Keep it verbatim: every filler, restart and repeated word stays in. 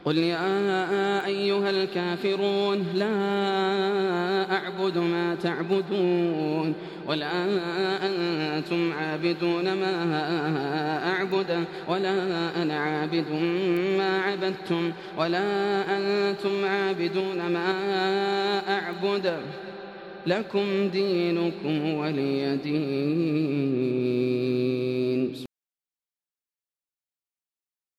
قل يا أيها الكافرون لا أعبد ما تعبدون ولا أنتم عابدون ما أعبد ولا أنا عابد ما عبدتم ولا أنتم عابدون ما أعبد لكم دينكم ولي دين.